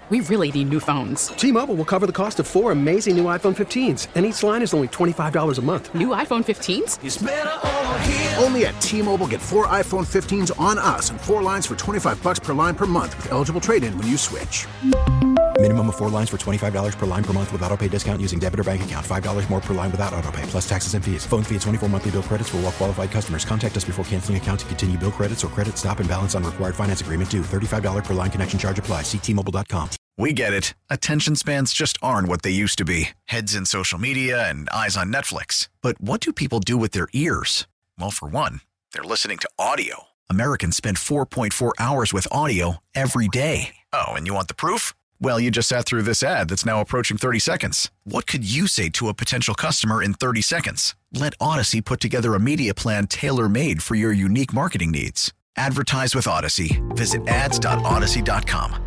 We really need new phones. T-Mobile will cover the cost of 4 amazing new iPhone 15s, and each line is only $25 a month. New iPhone 15s? It's better over here. Only at T-Mobile, get 4 iPhone 15s on us and 4 lines for $25 per line per month with eligible trade-in when you switch. Minimum of 4 lines for $25 per line per month with autopay discount using debit or bank account. $5 more per line without autopay, plus taxes and fees. Phone fee at 24 monthly bill credits for well-qualified customers. Contact us before canceling account to continue bill credits or credit stop and balance on required finance agreement due. $35 per line connection charge applies. See T-Mobile.com. We get it. Attention spans just aren't what they used to be. Heads in social media and eyes on Netflix. But what do people do with their ears? Well, for one, they're listening to audio. Americans spend 4.4 hours with audio every day. Oh, and you want the proof? Well, you just sat through this ad that's now approaching 30 seconds. What could you say to a potential customer in 30 seconds? Let Odyssey put together a media plan tailor-made for your unique marketing needs. Advertise with Odyssey. Visit ads.odyssey.com.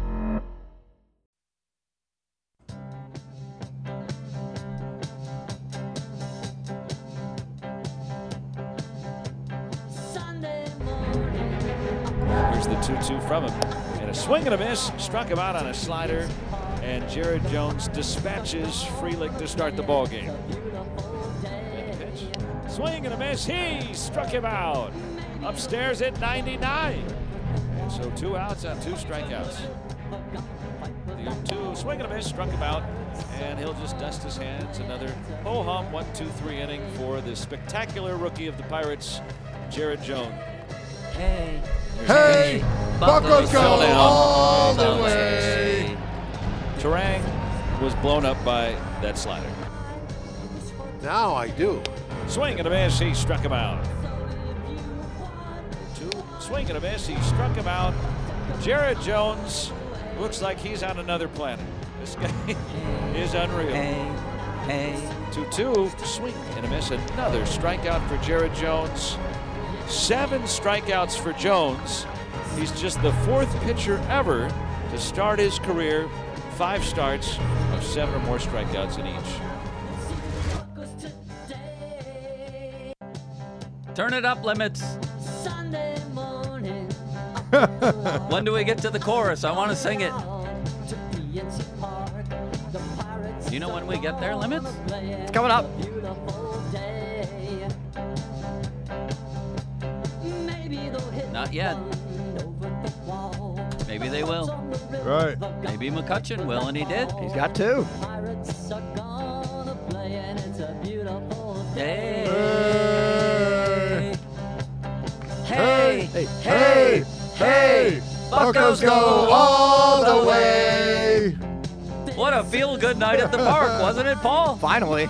Here's the 2-2 from him. And a swing and a miss. Struck him out on a slider. And Jared Jones dispatches Frelick to start the ball game. And the pitch. Swing and a miss. He struck him out. Upstairs at 99. And so 2 outs on 2 strikeouts. The 0-2 swing and a miss. Struck him out. And he'll just dust his hands. Another ho-hum 1-2-3 inning for the spectacular rookie of the Pirates, Jared Jones. Hey. Hey, Buccos go all the way. Turang was blown up by that slider. Now I do. Swing and a miss, he struck him out. 2, swing and a miss, he struck him out. Jared Jones looks like he's on another planet. This guy is unreal. Hey. 2-2, swing and a miss, another strikeout for Jared Jones. 7 strikeouts for Jones. He's just the 4th pitcher ever to start his career 5 starts of 7 or more strikeouts in each. Turn it up, Limits. When do we get to the chorus? I want to sing it. Do you know when we get there, Limits? It's coming up. Not yet. Maybe they will. Right. Maybe McCutchen will, and he did. He's got 2. Hey. Hey. Hey. Hey. Buccos go all the way. What a feel-good night at the park, wasn't it, Paul? Finally.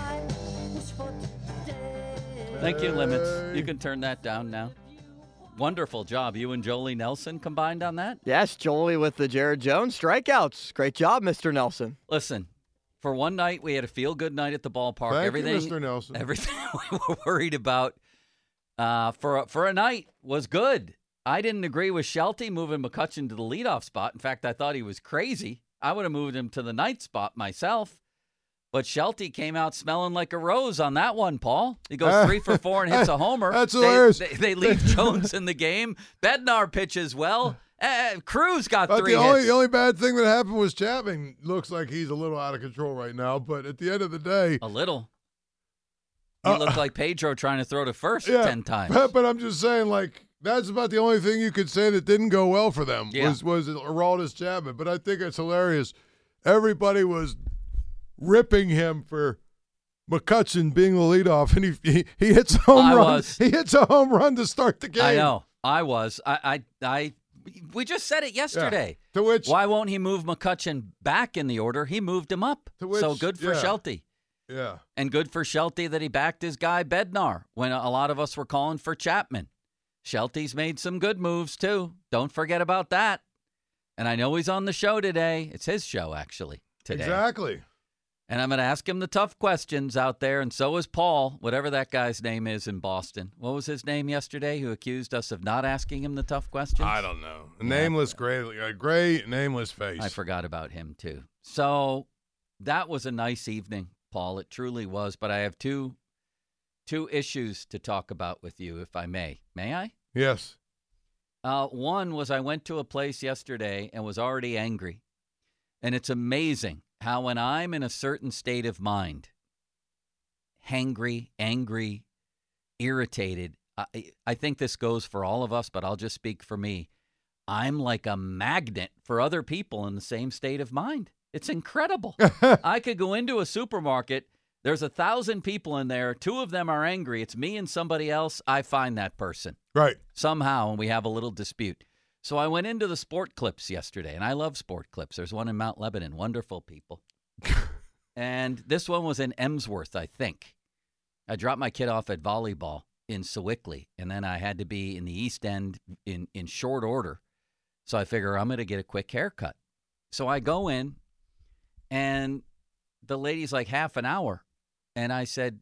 Thank you, Limits. You can turn that down now. Wonderful job. You and Jolie Nelson combined on that? Yes, Jolie with the Jared Jones strikeouts. Great job, Mr. Nelson. Listen, for one night, we had a feel-good night at the ballpark. Thank everything, you, Mr. Nelson. Everything we were worried about for a night was good. I didn't agree with Shelty moving McCutchen to the leadoff spot. In fact, I thought he was crazy. I would have moved him to the ninth spot myself. But Shelty came out smelling like a rose on that one, Paul. He goes 3 for 4 and hits a homer. That's hilarious. They leave Jones in the game. Bednar pitches well. Cruz got But 3 the hits. only bad thing that happened was Chapman looks like he's a little out of control right now. But at the end of the day, A little. He looked like Pedro trying to throw to first 10 times. But I'm just saying, like, that's about the only thing you could say that didn't go well for them was Aroldis Chapman. But I think it's hilarious. Everybody was ripping him for McCutchen being the leadoff, and he hits a home run. He hits a home run to start the game. I know. I was. We just said it yesterday. Yeah. To which, why won't he move McCutchen back in the order? He moved him up. So good for Shelty. Yeah. And good for Shelty that he backed his guy Bednar when a lot of us were calling for Chapman. Shelty's made some good moves, too. Don't forget about that. And I know he's on the show today. It's his show, actually, today. Exactly. And I'm going to ask him the tough questions out there, and so is Paul, whatever that guy's name is in Boston. What was his name yesterday who accused us of not asking him the tough questions? I don't know. Nameless, gray, nameless face. I forgot about him, too. So that was a nice evening, Paul. It truly was. But I have two issues to talk about with you, if I may. May I? Yes. One was I went to a place yesterday and was already angry. And it's amazing how when I'm in a certain state of mind, hangry, angry, irritated, I think this goes for all of us, but I'll just speak for me. I'm like a magnet for other people in the same state of mind. It's incredible. I could go into a supermarket. There's 1,000 people in there. 2 of them are angry. It's me and somebody else. I find that person. Right. Somehow, and we have a little dispute. So I went into the Sport Clips yesterday, and I love Sport Clips. There's one in Mount Lebanon. Wonderful people. And this one was in Emsworth, I think. I dropped my kid off at volleyball in Sewickley, and then I had to be in the East End in short order. So I figure I'm going to get a quick haircut. So I go in, and the lady's like half an hour. And I said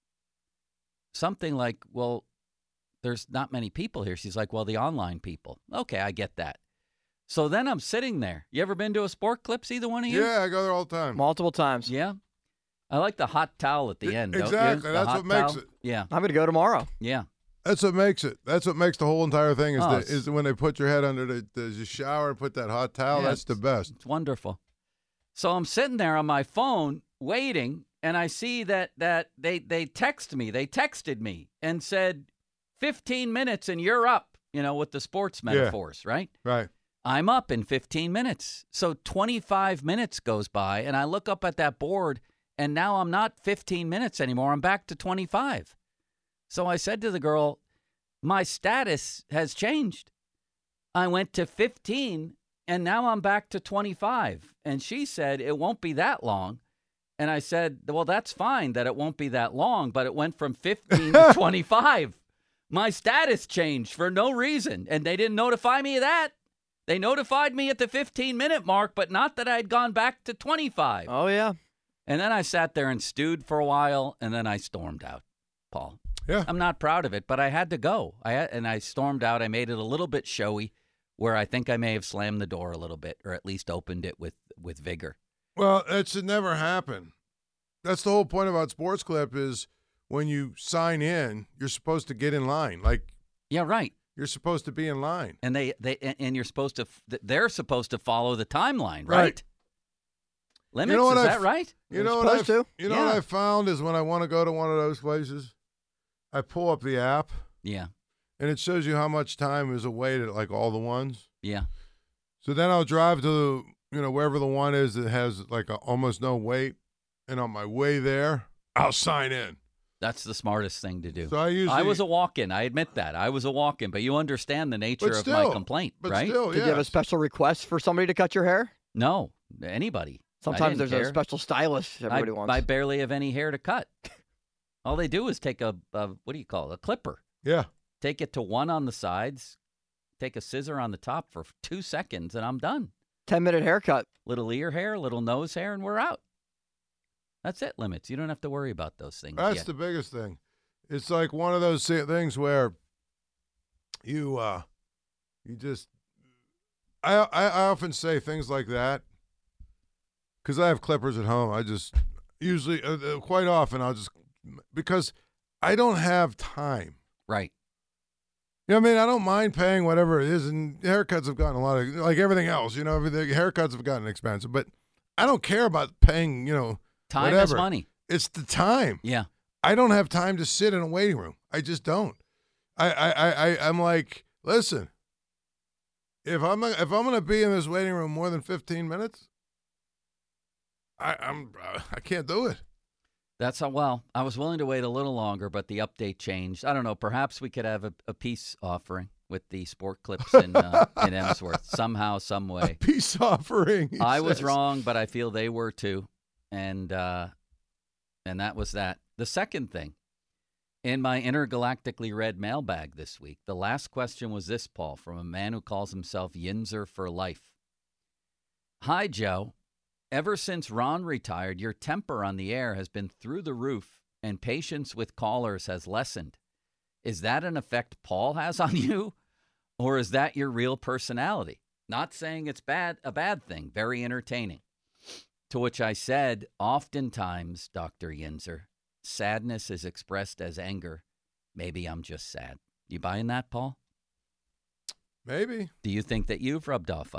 something like, well, there's not many people here. She's like, well, the online people. Okay, I get that. So then I'm sitting there. You ever been to a Sport Clips, either one of you? Yeah, I go there all the time. Multiple times. Yeah. I like the hot towel at the end, don't you? Exactly. That's what makes it. Yeah. I'm going to go tomorrow. Yeah. That's what makes it. That's what makes the whole entire thing is when they put your head under the shower and put that hot towel. Yeah, that's the best. It's wonderful. So I'm sitting there on my phone waiting, and I see that they text me. They texted me and said, 15 minutes and you're up, with the sports metaphors, right? Right. I'm up in 15 minutes. So 25 minutes goes by, and I look up at that board, and now I'm not 15 minutes anymore. I'm back to 25. So I said to the girl, my status has changed. I went to 15, and now I'm back to 25. And she said, it won't be that long. And I said, well, that's fine that it won't be that long, but it went from 15 to 25. My status changed for no reason, and they didn't notify me of that. They notified me at the 15-minute mark, but not that I'd gone back to 25. Oh, yeah. And then I sat there and stewed for a while, and then I stormed out, Paul. Yeah. I'm not proud of it, but I had to go. I stormed out. I made it a little bit showy, where I think I may have slammed the door a little bit, or at least opened it with vigor. Well, that should never happen. That's the whole point about Sports Clip is when you sign in, you're supposed to get in line. Yeah, right. You're supposed to be in line. And they're supposed to follow the timeline, right? Limits, is that right? You know what I found is when I want to go to one of those places, I pull up the app. Yeah. And it shows you how much time is away to all the ones. Yeah. So then I'll drive to wherever the one is that has almost no wait, and on my way there, I'll sign in. That's the smartest thing to do. So I was a walk-in. I admit that. I was a walk-in, but you understand the nature of my complaint, right? Did you have a special request for somebody to cut your hair? No, anybody. Sometimes there's a special stylist everybody wants. I barely have any hair to cut. All they do is take a clipper. Yeah. Take it to one on the sides, take a scissor on the top for 2 seconds, and I'm done. 10-minute haircut. Little ear hair, little nose hair, and we're out. That's it, Limits. You don't have to worry about those things. That's the biggest thing. It's like one of those things where you just I often say things like that because I have clippers at home. I just usually quite often because I don't have time. Right. I mean, I don't mind paying whatever it is, and haircuts have gotten a lot of, like everything else, haircuts have gotten expensive, but I don't care about paying, time whatever. is money. It's the time. Yeah. I don't have time to sit in a waiting room. I just don't. I'm like, listen, if I'm going to be in this waiting room more than 15 minutes, I can't do it. That's I was willing to wait a little longer, but the update changed. I don't know. Perhaps we could have a peace offering with the Sport Clips in Emsworth somehow, some way. A peace offering. I was wrong, but I feel they were too, and that was that. The second thing, in my intergalactically read mailbag this week, the last question was this, Paul, from a man who calls himself Yinzer for life. Hi, Joe. Ever since Ron retired, your temper on the air has been through the roof, and patience with callers has lessened. Is that an effect Paul has on you, or is that your real personality? Not saying it's a bad thing, very entertaining. To which I said, oftentimes, Dr. Yinzer, sadness is expressed as anger. Maybe I'm just sad. You buying that, Paul? Maybe. Do you think that you've rubbed off on me?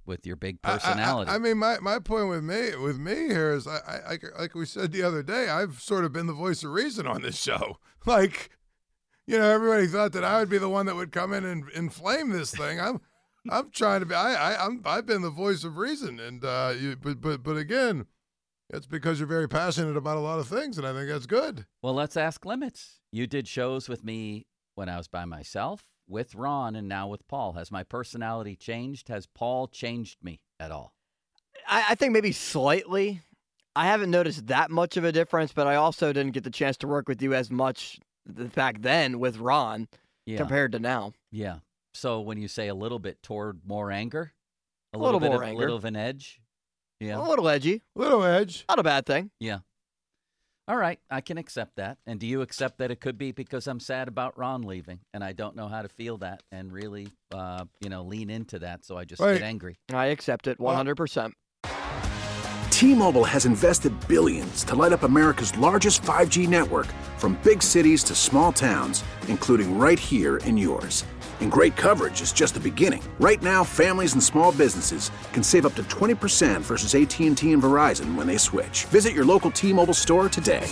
with your big personality. I mean, my point with me here is, I like we said the other day, I've sort of been the voice of reason on this show. Like, everybody thought that I would be the one that would come in and inflame this thing. I'm trying to be. I've been the voice of reason, and but again, it's because you're very passionate about a lot of things, and I think that's good. Well, let's ask limits. You did shows with me when I was by myself, with Ron, and now with Paul. Has my personality changed? Has Paul changed me at all? I think maybe slightly. I haven't noticed that much of a difference, but I also didn't get the chance to work with you as much back then with Ron compared to now. Yeah. So when you say a little bit toward more anger, a little bit more of, anger, a little of an edge. Yeah. A little edgy. Little edge. Not a bad thing. Yeah. All right, I can accept that. And do you accept that it could be because I'm sad about Ron leaving, and I don't know how to feel that and really, lean into that, so I just get angry? I accept it 100%. T-Mobile has invested billions to light up America's largest 5G network, from big cities to small towns, including right here in yours. And great coverage is just the beginning. Right now, families and small businesses can save up to 20% versus AT&T and Verizon when they switch. Visit your local T-Mobile store today.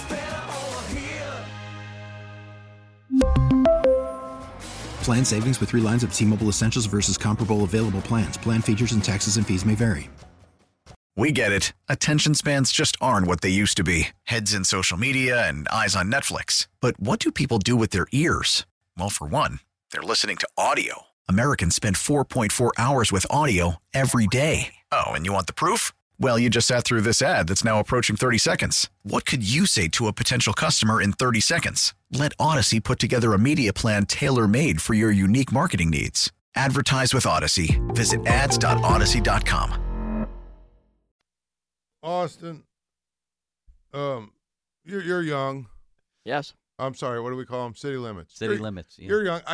Plan savings with 3 lines of T-Mobile Essentials versus comparable available plans. Plan features and taxes and fees may vary. We get it. Attention spans just aren't what they used to be. Heads in social media and eyes on Netflix. But what do people do with their ears? Well, for one, they're listening to audio. Americans spend 4.4 hours with audio every day. Oh, and you want the proof? Well, you just sat through this ad that's now approaching 30 seconds. What could you say to a potential customer in 30 seconds? Let Odyssey put together a media plan tailor-made for your unique marketing needs. Advertise with Odyssey. Visit ads.odyssey.com. Austin, you're young. Yes. I'm sorry, what do we call them? City limits. City limits. Yeah. You're young. I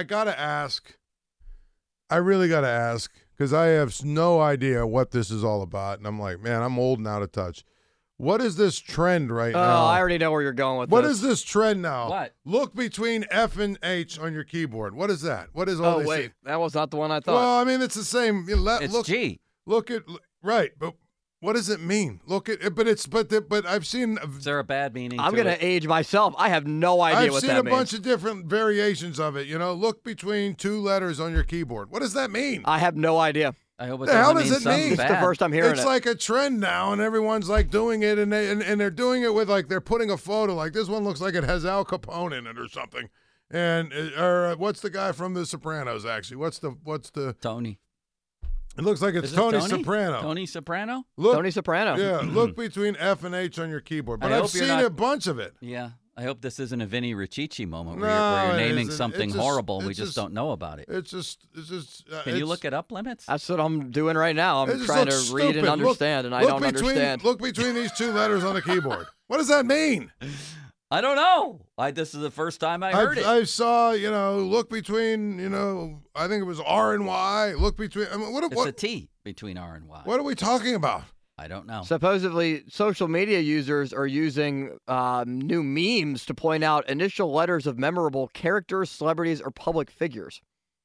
really got to ask, because I have no idea what this is all about. And I'm like, man, I'm old and out of touch. What is this trend right now? Oh, I already know where you're going with this. What this. is this trend now? What? Look between F and H on your keyboard. What is that? What is all this? Oh, wait. That was not the one I thought. Well, I mean, it's the same. It's G. Right, but what does it mean? But I've seen. Is there a bad meaning? I'm going to age myself. I have no idea what that means. I've seen a bunch of different variations of it. Look between 2 letters on your keyboard. What does that mean? I have no idea. I hope it the hell does it mean? It's the first I'm hearing it. It's like a trend now, and everyone's like doing it, and they're doing it with like they're putting a photo. Like this one looks like it has Al Capone in it or something. And what's the guy from The Sopranos? Actually, what's the Tony? It looks like it's Tony Soprano. Tony Soprano? Tony Soprano. Yeah, look between F and H on your keyboard. But I've seen a bunch of it. Yeah. I hope this isn't a Vinny Riccici moment where you're naming something horrible and we just don't know about it. It's just. Can you look it up, Limits? That's what I'm doing right now. I'm trying to read and understand, and I don't understand. Look between these 2 letters on the keyboard. What does that mean? I don't know. This is the first time I heard it. I saw, look between, I think it was R and Y. Look between. I mean, it's a T between R and Y. What are we talking about? I don't know. Supposedly, social media users are using new memes to point out initial letters of memorable characters, celebrities, or public figures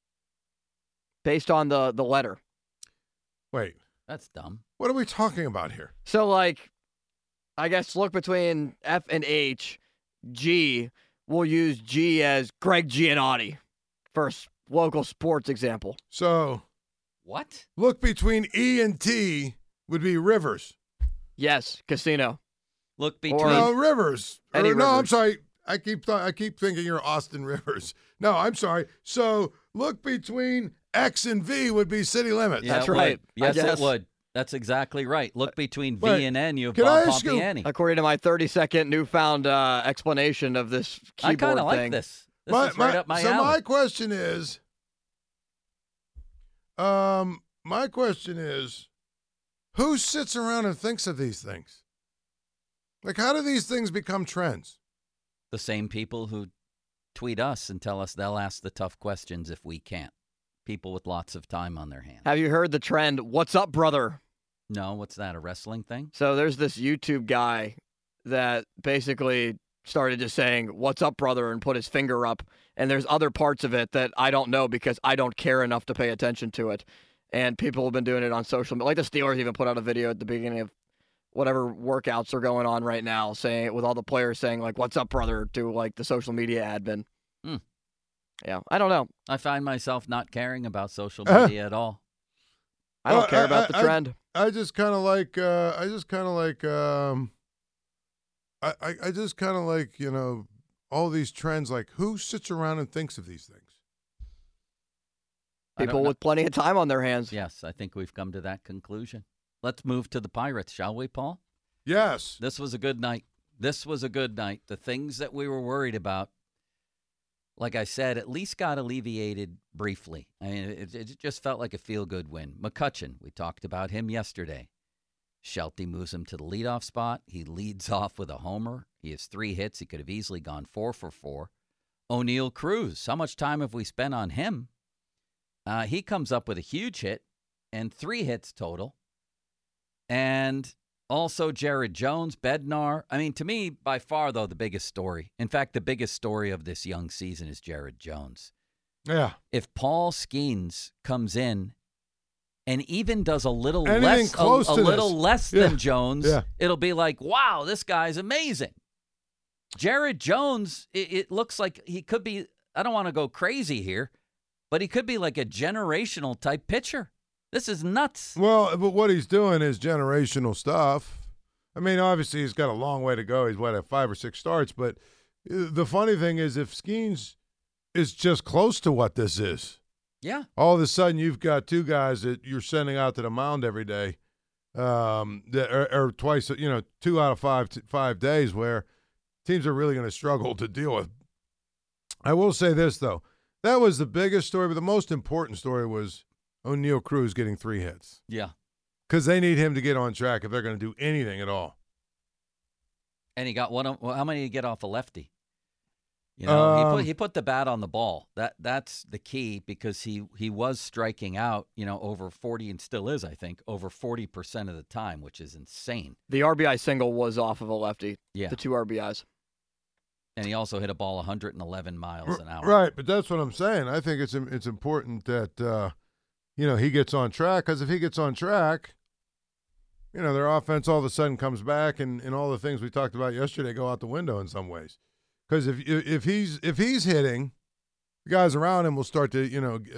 based on the letter. Wait. That's dumb. What are we talking about here? So, I guess look between F and H. G, we'll use G as Greg Giannotti for a local sports example. So, what? Look between E and T would be Rivers. Yes, casino. Look between Rivers. Rivers. I'm sorry. I keep thinking you're Austin Rivers. No, I'm sorry. So look between X and V would be City Limits. Yeah, that's right. Yes, it would. That's exactly right. Look between V and N, you have Bob Pompiani. According to my 30-second newfound explanation of this keyboard thing. I kind of like this. This is right up my alley. So my question is, who sits around and thinks of these things? Like, how do these things become trends? The same people who tweet us and tell us they'll ask the tough questions if we can't. People with lots of time on their hands. Have you heard the trend, what's up, brother? No, what's that, a wrestling thing? So there's this YouTube guy that basically started just saying, what's up, brother, and put his finger up. And there's other parts of it that I don't know because I don't care enough to pay attention to it. And people have been doing it on social media. Like the Steelers even put out a video at the beginning of whatever workouts are going on right now, saying with all the players saying, like, "What's up, brother?" to like the social media admin. Yeah, I don't know. I find myself not caring about social media at all. I don't care about the trend. I just kind of like, all these trends. Like, who sits around and thinks of these things? People with plenty of time on their hands. Yes, I think we've come to that conclusion. Let's move to the Pirates, shall we, Paul? Yes. This was a good night. The things that we were worried about, like I said, at least got alleviated briefly. I mean, it just felt like a feel-good win. McCutchen, we talked about him yesterday. Shelty moves him to the leadoff spot. He leads off with a homer. He has 3 hits. He could have easily gone 4 for 4. O'Neill Cruz, how much time have we spent on him? He comes up with a huge hit and 3 hits total. And also Jared Jones, Bednar. I mean, to me, by far, though, the biggest story. In fact, the biggest story of this young season is Jared Jones. Yeah. If Paul Skeens comes in and even does a little less than Jones, it'll be like, wow, this guy's amazing. Jared Jones, it looks like he could be, I don't want to go crazy here, but he could be like a generational type pitcher. This is nuts. Well, but what he's doing is generational stuff. I mean, obviously he's got a long way to go. He's at 5 or 6 starts, but the funny thing is if Skeens is just close to what this is, all of a sudden you've got 2 guys that you're sending out to the mound every day, that are twice, 2 out of 5 days where teams are really going to struggle to deal with. I will say this, though. That was the biggest story, but the most important story was O'Neill Cruz getting 3 hits. Yeah. Because they need him to get on track if they're going to do anything at all. And he got one. How many did he get off a lefty? He put the bat on the ball. That's the key because he was striking out, over 40 and still is, I think, over 40% of the time, which is insane. The RBI single was off of a lefty. Yeah. The 2 RBIs. And he also hit a ball 111 miles an hour. Right, but that's what I'm saying. I think it's important that he gets on track because if he gets on track, their offense all of a sudden comes back and all the things we talked about yesterday go out the window in some ways. Because if he's hitting, the guys around him will start to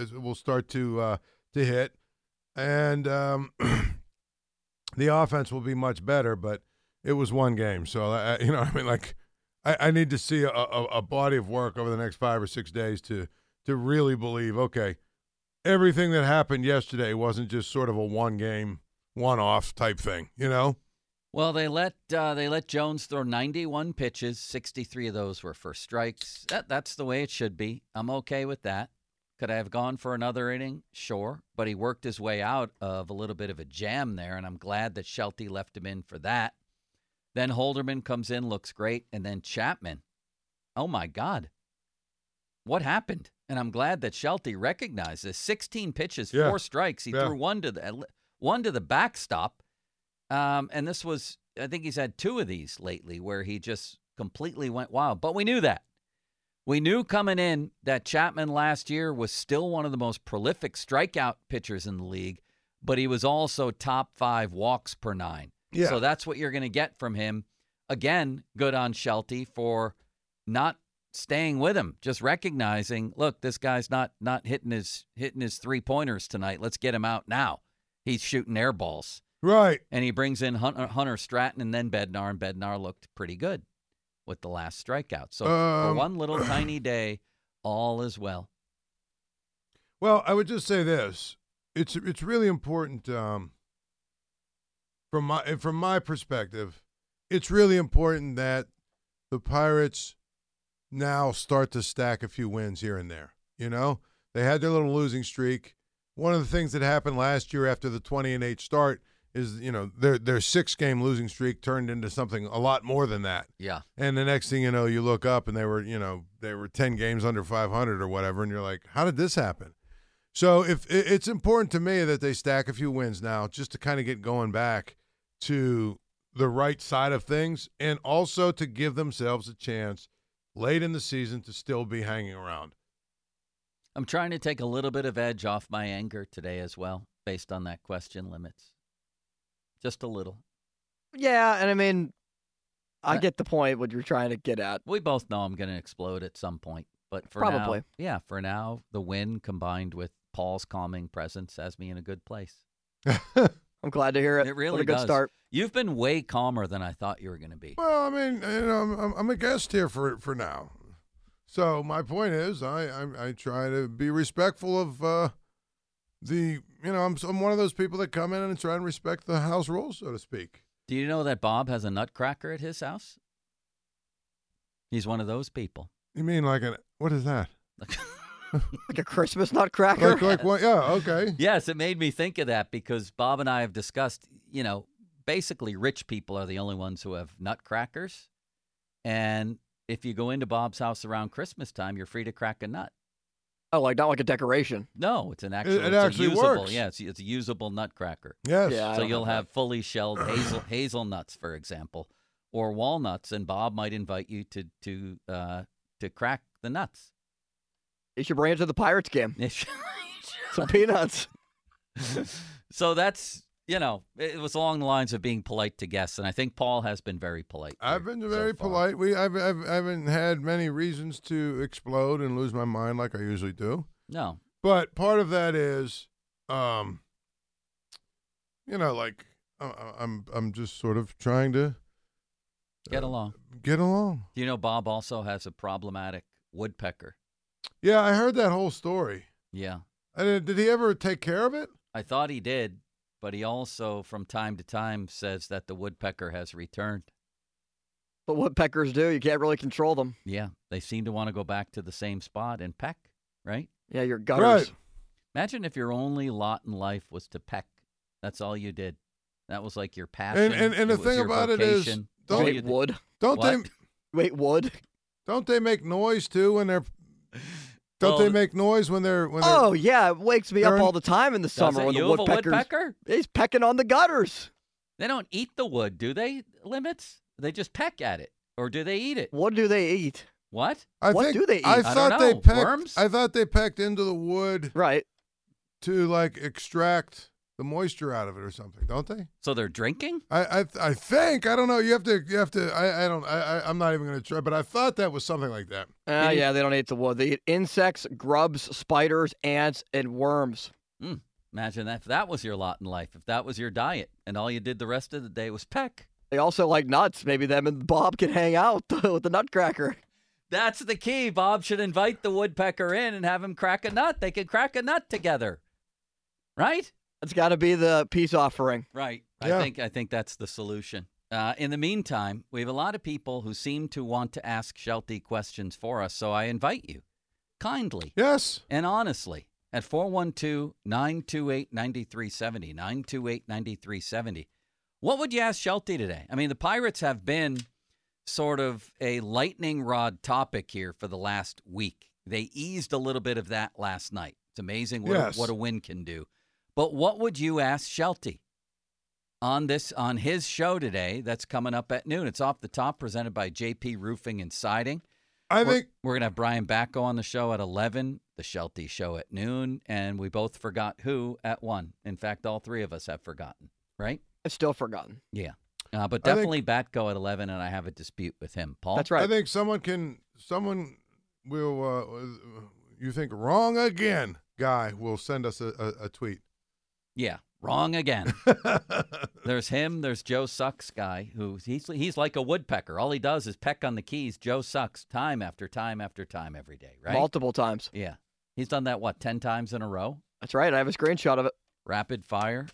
hit, and the offense will be much better. But it was one game, so I need to see a body of work over the next 5 or 6 days to really believe, okay, everything that happened yesterday wasn't just sort of a one-game, one-off type thing, Well, they let Jones throw 91 pitches. 63 of those were for strikes. That's the way it should be. I'm okay with that. Could I have gone for another inning? Sure. But he worked his way out of a little bit of a jam there, and I'm glad that Shelty left him in for that. Then Holderman comes in, looks great, and then Chapman. Oh, my God. What happened? And I'm glad that Shelty recognized this. 16 pitches, 4 strikes. He threw one to the backstop. And this was, I think he's had 2 of these lately where he just completely went wild. But we knew that. We knew coming in that Chapman last year was still one of the most prolific strikeout pitchers in the league, but he was also top 5 walks per 9. Yeah. So that's what you're going to get from him. Again, good on Shelty for not staying with him, just recognizing, look, this guy's not hitting his 3-pointers tonight. Let's get him out now. He's shooting air balls. Right. And he brings in Hunter Stratton and then Bednar, and Bednar looked pretty good with the last strikeout. So for one little tiny day, all is well. Well, I would just say this. It's really important from my perspective, it's really important that the Pirates now start to stack a few wins here and there. They had their little losing streak. One of the things that happened last year after the 20-8 start is, their 6-game losing streak turned into something a lot more than that. Yeah. And the next thing you know, you look up and they were 10 games under 500 or whatever, and you're like, how did this happen? So if it's important to me that they stack a few wins now just to kind of get going back to the right side of things and also to give themselves a chance late in the season to still be hanging around. I'm trying to take a little bit of edge off my anger today as well. based on that question limits. Just a little. Yeah, and I mean, I get the point what you're trying to get at. We both know I'm going to explode at some point. But for Probably. for now, the win combined with Paul's calming presence has me in a good place. I'm glad to hear it. It really what a good does. start. You've been way calmer than I thought you were going to be. Well, I mean, I'm a guest here for now. So my point is, I try to be respectful of I'm one of those people that come in and try and respect the house rules, so to speak. Do you know that Bob has a nutcracker at his house? He's one of those people. You mean what is that? Like a Christmas nutcracker? Like what? Yeah, okay. Yes, it made me think of that because Bob and I have discussed, basically rich people are the only ones who have nutcrackers. And if you go into Bob's house around Christmas time, you're free to crack a nut. Oh, not like a decoration. No, it's an actual. It actually usable, works. Yeah, it's a usable nutcracker. Yes. Yeah, So you'll have fully shelled hazelnuts, for example, or walnuts, and Bob might invite you to crack the nuts. You should bring it to the Pirates game. Some peanuts. So that's, it was along the lines of being polite to guests, and I think Paul has been very polite. I've been very polite. I haven't had many reasons to explode and lose my mind like I usually do. No. But part of that is, I'm just sort of trying to get along. Get along. Do you know Bob also has a problematic woodpecker? Yeah, I heard that whole story. Yeah. Did he ever take care of it? I thought he did, but he also, from time to time, says that the woodpecker has returned. But woodpeckers do. You can't really control them. Yeah, they seem to want to go back to the same spot and peck, right? Yeah, your gutters. Right. Imagine if your only lot in life was to peck. That's all you did. That was like your passion. And the thing about it is, Wait, wood? Wait, wood? Don't they make noise too when they're? Don't they make noise when they're? Oh yeah, it wakes me up all the time in the summer when the woodpecker. He's pecking on the gutters. They don't eat the wood, do they? Limits? They just peck at it, or do they eat it? What do they eat? What? What do they eat? I thought they pecked. Worms? I thought they pecked into the wood, right, to extract the moisture out of it or something, don't they? So they're drinking? I think. I don't know. You have to. I'm not even going to try. But I thought that was something like that. Yeah, they don't eat the wood. They eat insects, grubs, spiders, ants, and worms. Imagine that if that was your lot in life. If that was your diet, and all you did the rest of the day was peck. They also like nuts. Maybe them and Bob can hang out with the nutcracker. That's the key. Bob should invite the woodpecker in and have him crack a nut. They could crack a nut together, right? It's got to be the peace offering. Right. Yeah. I think that's the solution. In the meantime, we have a lot of people who seem to want to ask Shelty questions for us, so I invite you kindly. Yes. And honestly at 412-928-9370, 928-9370. What would you ask Shelty today? I mean, the Pirates have been sort of a lightning rod topic here for the last week. They eased a little bit of that last night. It's amazing what a win can do. But what would you ask Shelty on his show today that's coming up at noon? It's Off the Top, presented by JP Roofing and Siding. I think we're going to have Brian Backo on the show at 11, the Shelty show at noon, and we both forgot who at 1. In fact, all three of us have forgotten, right? I've still forgotten. Yeah. But definitely Batko at 11, and I have a dispute with him. Paul? That's right. I think someone will, you think wrong again, guy will send us a tweet. Yeah, wrong again. There's him. There's Joe Sucks guy who he's like a woodpecker. All he does is peck on the keys. Joe Sucks time after time after time every day, right? Multiple times. Yeah. He's done that, 10 times in a row? That's right. I have a screenshot of it. Rapid fire.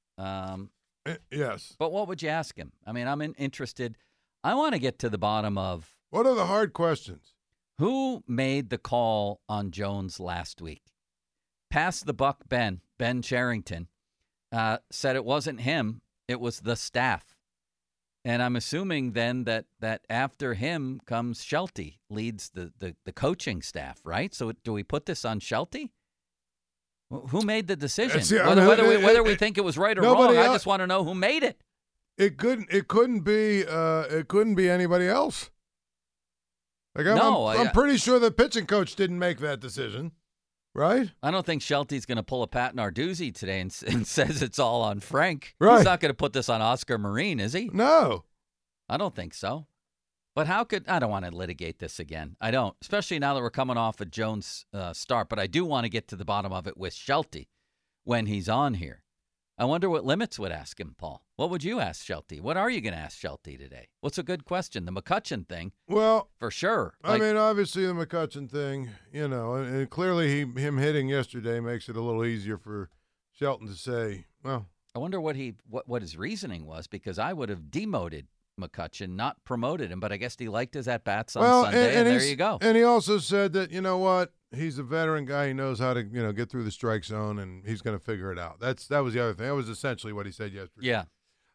Yes. But what would you ask him? I mean, I'm interested. I want to get to the bottom of. What are the hard questions? Who made the call on Jones last week? Pass the buck, Ben Cherington, said it wasn't him, it was the staff. And I'm assuming then that after him comes Shelty, leads the coaching staff, right? So do we put this on Shelty? Who made the decision? Whether we think it was right or wrong, I just want to know who made it. It couldn't be anybody else. I'm pretty sure the pitching coach didn't make that decision. right? I don't think Shelty's going to pull a Pat Narduzzi today and says it's all on Frank. Right. He's not going to put this on Oscar Marine, is he? No. I don't think so. But I don't want to litigate this again. I don't, especially now that we're coming off a Jones start. But I do want to get to the bottom of it with Shelty when he's on here. I wonder what Limits would ask him, Paul. What would you ask Shelty? What are you going to ask Shelty today? What's a good question? The McCutchen thing? Well, for sure. I mean, obviously the McCutchen thing, and clearly him hitting yesterday makes it a little easier for Shelton to say, well. I wonder what his reasoning was, because I would have demoted McCutchen, not promoted him, but I guess he liked his at-bats on Sunday, and there you go. And he also said that, you know what, he's a veteran guy. He knows how to, get through the strike zone, and he's going to figure it out. That was the other thing. That was essentially what he said yesterday. Yeah.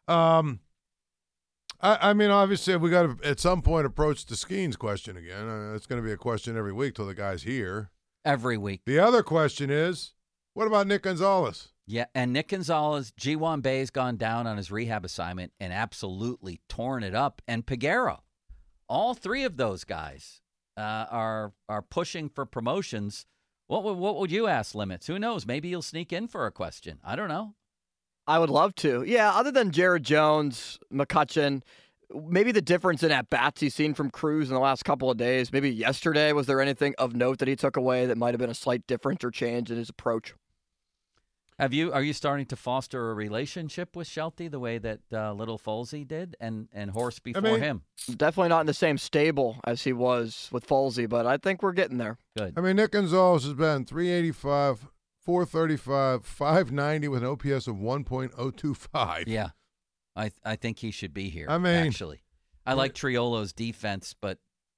I mean, obviously, we got to, at some point, approach the Skeens question again. It's going to be a question every week till the guy's here. Every week. The other question is, what about Nick Gonzalez? Yeah, and Nick Gonzalez, Ji-Hwan Bae's gone down on his rehab assignment and absolutely torn it up. And Peguero, all three of those guys are pushing for promotions. What would you ask Limits? Who knows? Maybe you'll sneak in for a question. I don't know. I would love to. Yeah, other than Jared Jones, McCutchen, maybe the difference in at-bats he's seen from Cruz in the last couple of days. Maybe yesterday, was there anything of note that he took away that might have been a slight difference or change in his approach? Are you starting to foster a relationship with Shelty the way that little Folsey did and Horse before him? Definitely not in the same stable as he was with Folsey, but I think we're getting there. Good. I mean, Nick Gonzalez has been 385, 435, 590 with an OPS of 1.025. Yeah, I think he should be here. I mean, actually, I like Triolo's defense, but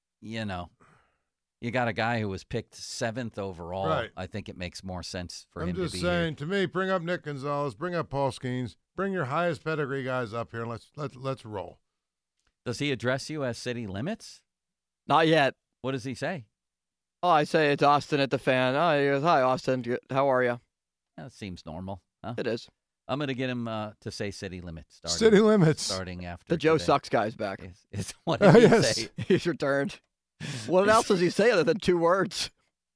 you got a guy who was picked 7th overall. Right. I think it makes more sense for him to be I'm just saying, to me, bring up Nick Gonzalez, bring up Paul Skeens, bring your highest pedigree guys up here, and let's roll. Does he address you as City Limits? Not yet. What does he say? Oh, I say it's Austin at the Fan. Oh, he goes, hi, Austin. How are you? That seems normal. Huh? It is. I'm going to get him to say City Limits. City Limits. Starting after the Joe today. Sucks guy's back. What did he yes. say? He's returned. What else does he say other than 2 words?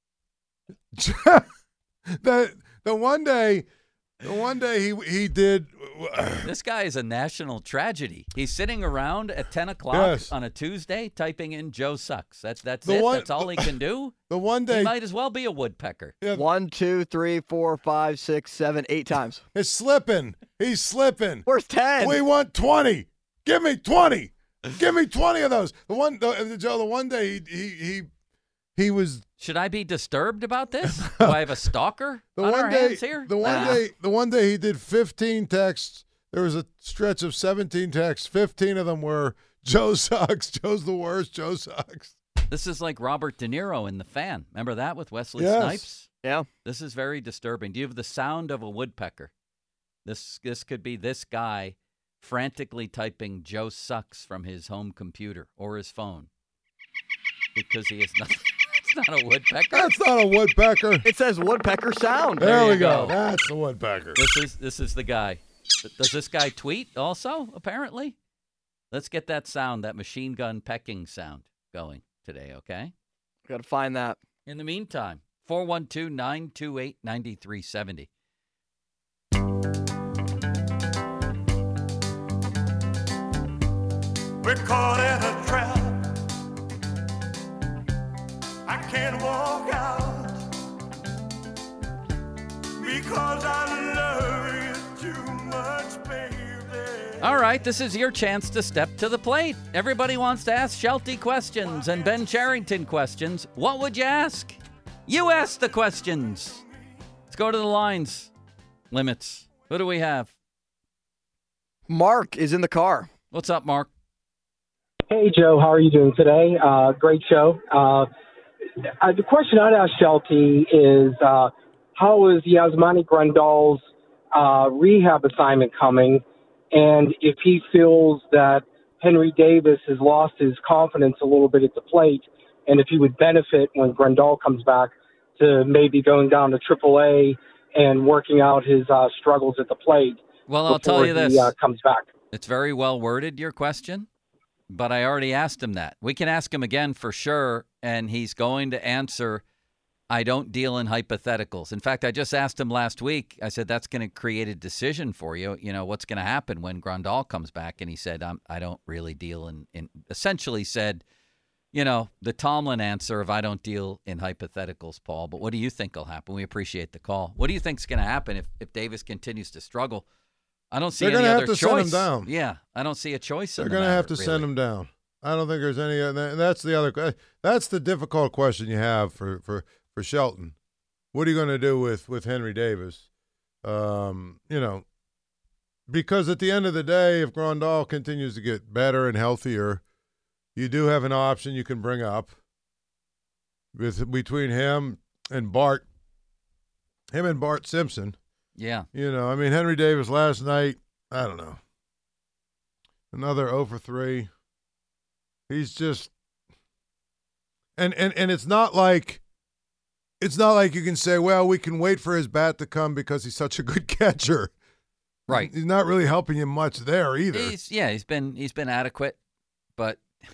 the one day he did. This guy is a national tragedy. He's sitting around at 10 o'clock Yes. on a Tuesday typing in Joe Sucks. That's it. That's all he can do. The one day he might as well be a woodpecker. Yeah. 1, 2, 3, 4, 5, 6, 7, 8 times. It's slipping. He's slipping. Where's 10? We want 20. Give me 20. Give me 20 of those. Joe, the one day he was. Should I be disturbed about this? Do I have a stalker on our hands here? The one day he did 15 texts. There was a stretch of 17 texts. 15 of them were Joe sucks. Joe's the worst. Joe sucks. This is like Robert De Niro in The Fan. Remember that with Wesley Yes. Snipes? Yeah. This is very disturbing. Do you have the sound of a woodpecker? This could be this guy frantically typing Joe sucks from his home computer or his phone because he is not. It's not a woodpecker. That's not a woodpecker. It says woodpecker sound. There we you go. go. That's the woodpecker. This is the guy. Does this guy tweet also? Apparently. Let's get that sound, that machine gun pecking sound, going today. Okay. Got to find that. In the meantime, 412-928-9370. We're caught in a trap. I can't walk out because I love you too much, baby. All right, this is your chance to step to the plate. Everybody wants to ask Shelty questions and Ben Cherington questions. What would you ask? You ask the questions. Let's go to the lines. Limits. Who do we have? Mark is in the car. What's up, Mark? Hey, Joe. How are you doing today? Great show. The question I'd ask Shelty is, how is Yasmani Grandal's rehab assignment coming? And if he feels that Henry Davis has lost his confidence a little bit at the plate, and if he would benefit when Grandal comes back to maybe going down to AAA and working out his struggles at the plate. Well, I'll tell you this. He comes back. It's very well worded, your question, but I already asked him that. We can ask him again for sure, and he's going to answer I don't deal in hypotheticals. In fact, I just asked him last week. I said, that's going to create a decision for you. You know, what's going to happen when Grandal comes back? And he said, I don't really deal in essentially said, you know, the Tomlin answer of I don't deal in hypotheticals, Paul. But what do you think will happen? We appreciate the call. What do you think is going to happen if Davis continues to struggle? I don't see any other choice. They're going to have to send him down. Yeah, I don't see a choice. They're going to have to send him down. I don't think there's any. That's the other. That's the difficult question you have for Shelton. What are you going to do with Henry Davis? You know, because at the end of the day, if Grandal continues to get better and healthier, you do have an option you can bring up between him and Bart Simpson. Yeah. You know, I mean, Henry Davis last night, I don't know, another 0 for 3. He's just, and it's not like you can say, well, we can wait for his bat to come because he's such a good catcher. Right. He's not really helping you much there either. He's been adequate, but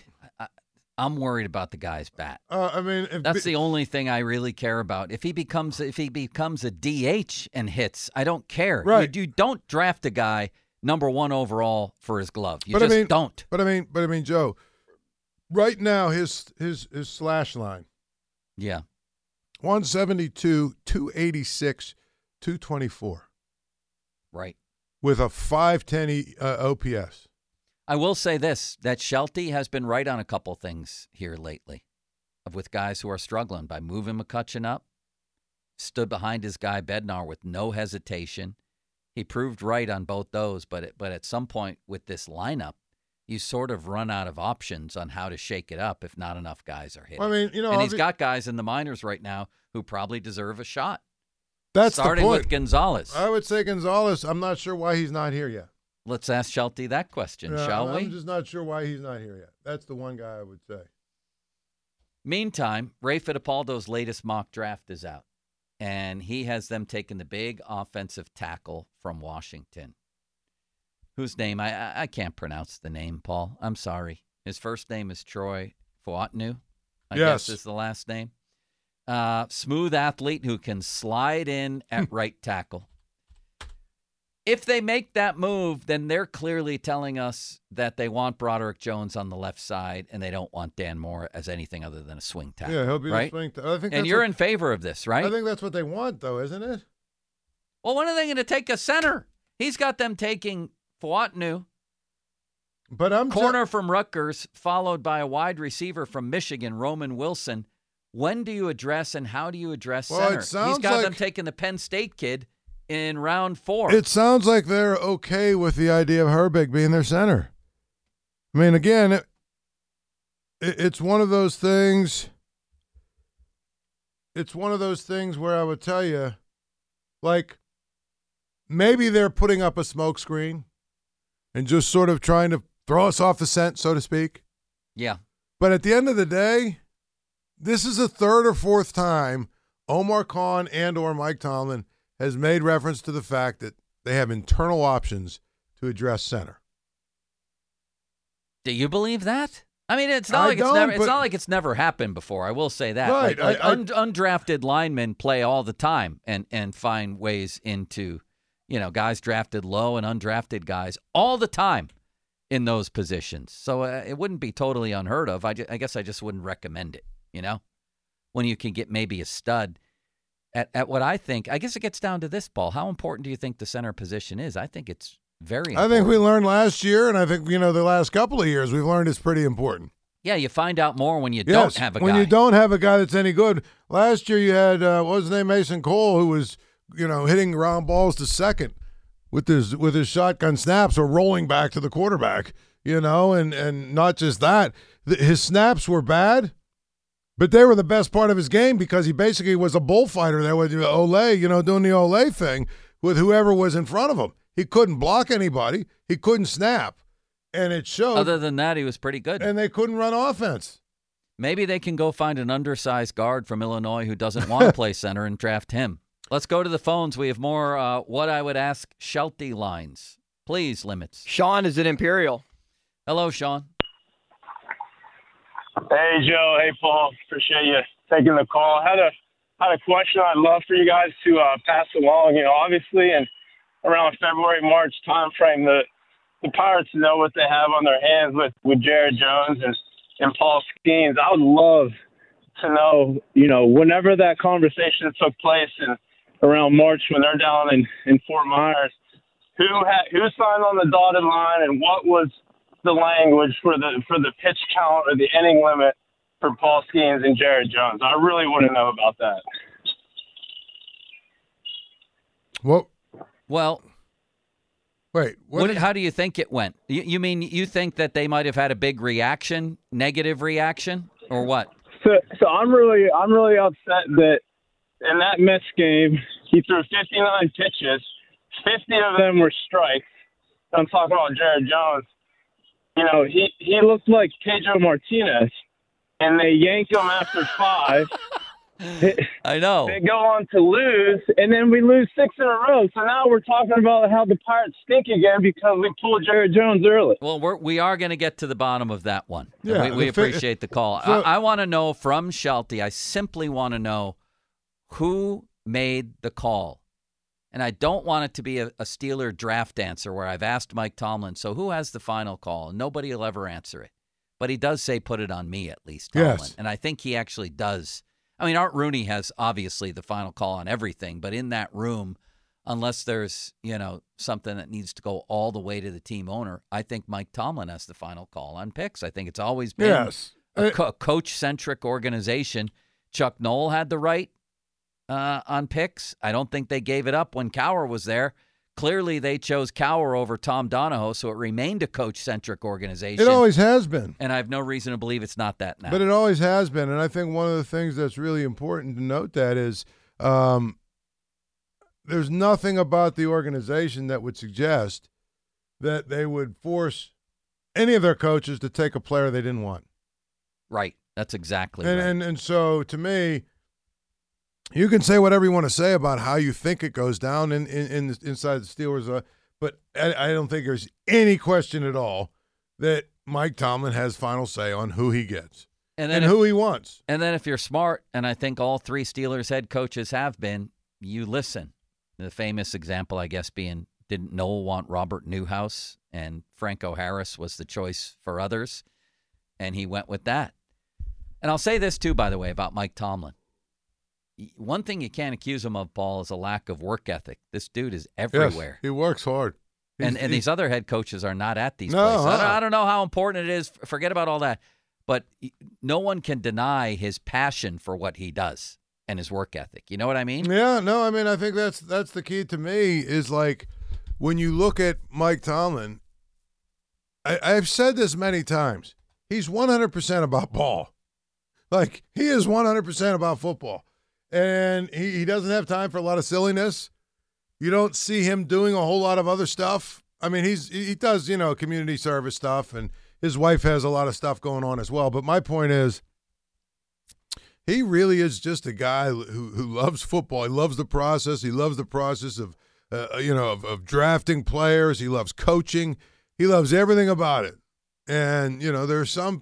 I'm worried about the guy's bat. I mean, that's the only thing I really care about. If he becomes a DH and hits, I don't care. Right. You don't draft a guy number 1 overall for his glove. You don't. But I mean, Joe, right now his slash line. Yeah. 172, 286, 224. Right. With a 510 OPS. I will say this, that Shelty has been right on a couple things here lately with guys who are struggling by moving McCutchen up, stood behind his guy Bednar with no hesitation. He proved right on both those, but at some point with this lineup, you sort of run out of options on how to shake it up if not enough guys are hitting. I mean, you know, and he's got guys in the minors right now who probably deserve a shot. That's starting the point. with Gonzalez. I would say Gonzalez. I'm not sure why he's not here yet. Let's ask Shelty that question, shall we? I'm just not sure why he's not here yet. That's the one guy I would say. Meantime, Ray Fittipaldo's latest mock draft is out, and he has them taking the big offensive tackle from Washington, whose name I can't pronounce the name, Paul. I'm sorry. His first name is Troy Fuatnu, I guess is the last name. Smooth athlete who can slide in at right tackle. If they make that move, then they're clearly telling us that they want Broderick Jones on the left side and they don't want Dan Moore as anything other than a swing tackle. Yeah, he'll be right? the swing tackle. I think and you're in favor of this, right? I think that's what they want, though, isn't it? Well, when are they going to take a center? He's got them taking Fuatnu, but I'm corner from Rutgers, followed by a wide receiver from Michigan, Roman Wilson. When do you address and how do you address center? He's got them taking the Penn State kid in round 4. It sounds like they're okay with the idea of Herbig being their center. I mean, again, it's one of those things. It's one of those things where I would tell you, like, maybe they're putting up a smoke screen and just sort of trying to throw us off the scent, so to speak. Yeah. But at the end of the day, this is the third or fourth time Omar Khan and or Mike Tomlin has made reference to the fact that they have internal options to address center. Do you believe that? I mean, it's not like it's never happened before. I will say that. Right. Undrafted linemen play all the time and find ways into, guys drafted low and undrafted guys all the time in those positions. So it wouldn't be totally unheard of. I guess I just wouldn't recommend it, when you can get maybe a stud. At what I think, I guess it gets down to this, Paul. How important do you think the center position is? I think it's very important. I think we learned last year, and I think, the last couple of years, we've learned it's pretty important. Yeah, you find out more when you don't have a guy. When you don't have a guy that's any good. Last year you had, what was his name, Mason Cole, who was, hitting round balls to second with his shotgun snaps or rolling back to the quarterback, and not just that. His snaps were bad. But they were the best part of his game because he basically was a bullfighter there with Olay, doing the Olay thing with whoever was in front of him. He couldn't block anybody. He couldn't snap. And it showed. Other than that, he was pretty good. And they couldn't run offense. Maybe they can go find an undersized guard from Illinois who doesn't want to play center and draft him. Let's go to the phones. We have more what I would ask Shelty lines. Please, Limits. Sean is at Imperial. Hello, Sean. Hey, Joe. Hey, Paul. Appreciate you taking the call. I had had a question I'd love for you guys to pass along. Obviously, in around February, March timeframe, the Pirates know what they have on their hands with Jared Jones and Paul Skeens. I would love to know, whenever that conversation took place in around March when they're down in Fort Myers, who signed on the dotted line and what was the language for the pitch count or the inning limit for Paul Skeens and Jared Jones. I really want to know about that. Well, wait. How do you think it went? You mean you think that they might have had a big reaction, negative reaction, or what? So I'm really upset that in that Mets game he threw 59 pitches, 50 of them were strikes. I'm talking about Jared Jones. He looked like Pedro Martinez, and they yank him after 5. I know. They go on to lose, and then we lose 6 in a row. So now we're talking about how the Pirates stink again because we pulled Jared Jones early. Well, we are going to get to the bottom of that one. Yeah, we appreciate the call. So, I want to know from Shelty, I simply want to know who made the call. And I don't want it to be a Steeler draft answer where I've asked Mike Tomlin, so who has the final call? And nobody will ever answer it. But he does say, put it on me at least, Tomlin. Yes. And I think he actually does. I mean, Art Rooney has obviously the final call on everything, but in that room, unless there's, something that needs to go all the way to the team owner, I think Mike Tomlin has the final call on picks. I think it's always been a coach-centric organization. Chuck Noll had the right on picks. I don't think they gave it up when Cowher was there. Clearly, they chose Cowher over Tom Donahoe, so it remained a coach-centric organization. It always has been. And I have no reason to believe it's not that now. But it always has been, and I think one of the things that's really important to note that is there's nothing about the organization that would suggest that they would force any of their coaches to take a player they didn't want. Right. That's exactly right. And so, to me, you can say whatever you want to say about how you think it goes down inside the Steelers, but I don't think there's any question at all that Mike Tomlin has final say on who he gets and who he wants. And then if you're smart, and I think all 3 Steelers head coaches have been, you listen. The famous example, I guess, being, didn't Noel want Robert Newhouse? And Franco Harris was the choice for others, and he went with that. And I'll say this, too, by the way, about Mike Tomlin. One thing you can't accuse him of, Paul, is a lack of work ethic. This dude is everywhere. Yes, he works hard. And these other head coaches are not at these places. I don't know how important it is. Forget about all that. But no one can deny his passion for what he does and his work ethic. You know what I mean? Yeah, no, I mean, I think that's the key to me is, like, when you look at Mike Tomlin, I've said this many times, he's 100% about ball. Like, he is 100% about football. And he doesn't have time for a lot of silliness. You don't see him doing a whole lot of other stuff. I mean, he does, community service stuff, and his wife has a lot of stuff going on as well. But my point is, he really is just a guy who loves football. He loves the process. He loves the process of, of drafting players. He loves coaching. He loves everything about it. And, there are some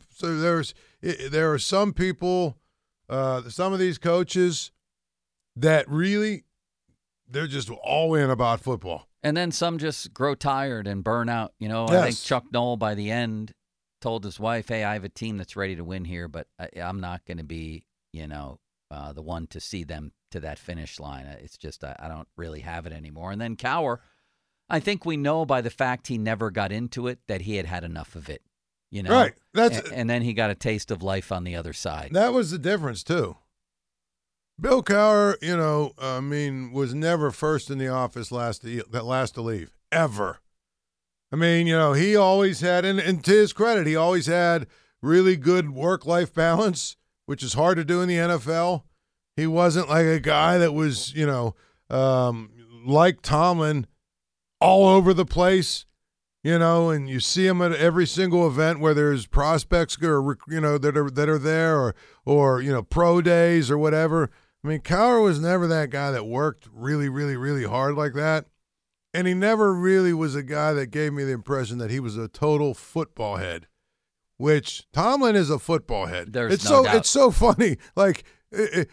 people, some of these coaches that really, they're just all in about football. And then some just grow tired and burn out. Yes. I think Chuck Noll by the end told his wife, hey, I have a team that's ready to win here, but I'm not going to be, the one to see them to that finish line. It's just I don't really have it anymore. And then Cowher, I think we know by the fact he never got into it that he had enough of it. Right. And then he got a taste of life on the other side. That was the difference, too. Bill Cowher, was never first in the office last to leave, ever. I mean, he always had, and to his credit, he always had really good work-life balance, which is hard to do in the NFL. He wasn't like a guy that was, like Tomlin, all over the place. And you see him at every single event where there's prospects that are there or pro days or whatever. I mean, Cowher was never that guy that worked really, really, really hard like that. And he never really was a guy that gave me the impression that he was a total football head, which Tomlin is a football head. There's no doubt. It's so funny. Like, and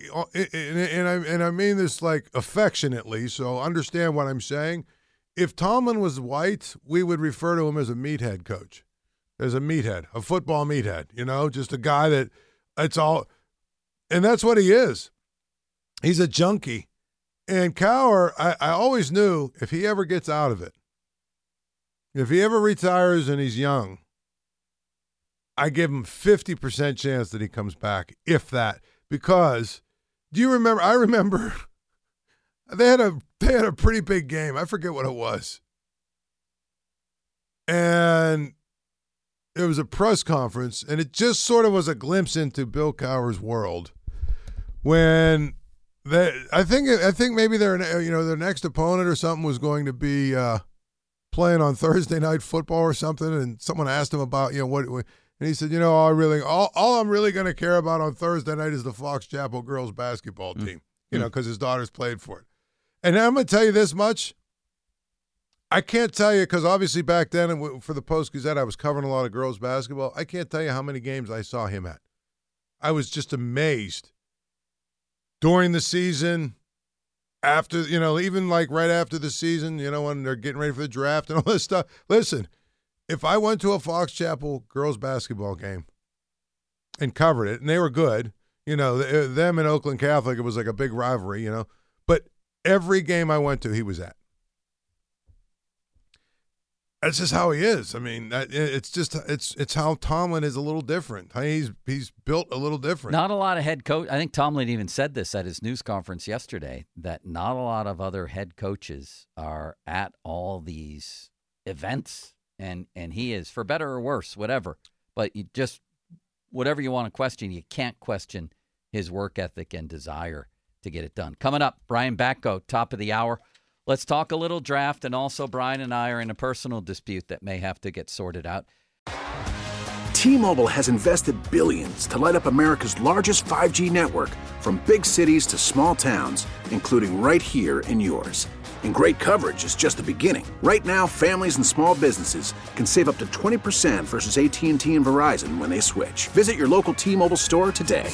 I mean this like affectionately, so understand what I'm saying. If Tomlin was white, we would refer to him as a meathead coach, as a meathead, a football meathead, just a guy that it's all, and that's what he is. He's a junkie. And Cowher, I always knew if he ever gets out of it, if he ever retires and he's young, I give him 50% chance that he comes back, if that. Because, do you remember? I remember they had a pretty big game. I forget what it was, and it was a press conference, and it just sort of was a glimpse into Bill Cowher's world when I think maybe their next opponent or something was going to be playing on Thursday Night Football or something, and someone asked him about what. And he said, all I'm really going to care about on Thursday night is the Fox Chapel girls basketball team, because his daughters played for it. And I'm going to tell you this much. I can't tell you, because obviously back then for the Post-Gazette, I was covering a lot of girls basketball. I can't tell you how many games I saw him at. I was just amazed. During the season, after, even like right after the season, when they're getting ready for the draft and all this stuff. Listen. If I went to a Fox Chapel girls basketball game and covered it, and they were good, them and Oakland Catholic, it was like a big rivalry, but every game I went to, he was at. That's just how he is. I mean, it's how Tomlin is a little different. He's built a little different. Not a lot of head coach. I think Tomlin even said this at his news conference yesterday, that not a lot of other head coaches are at all these events. And he is, for better or worse, whatever. But you just, whatever you want to question, you can't question his work ethic and desire to get it done. Coming up, Brian Batko, top of the hour. Let's talk a little draft, and also Brian and I are in a personal dispute that may have to get sorted out. T-Mobile has invested billions to light up America's largest 5G network, from big cities to small towns, including right here in yours. And great coverage is just the beginning. Right now, families and small businesses can save up to 20% versus AT&T and Verizon when they switch. Visit your local T-Mobile store today.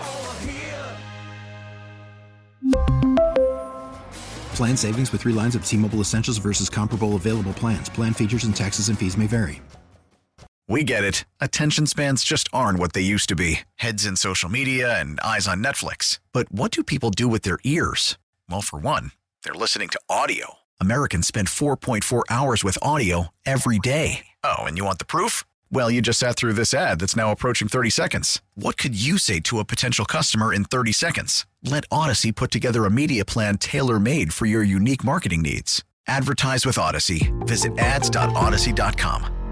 Plan savings with 3 lines of T-Mobile Essentials versus comparable available plans. Plan features and taxes and fees may vary. We get it. Attention spans just aren't what they used to be. Heads in social media and eyes on Netflix. But what do people do with their ears? Well, for one, they're listening to audio. Americans spend 4.4 hours with audio every day. Oh, and you want the proof? Well, you just sat through this ad that's now approaching 30 seconds. What could you say to a potential customer in 30 seconds? Let Odyssey put together a media plan tailor-made for your unique marketing needs. Advertise with Odyssey. Visit ads.odyssey.com.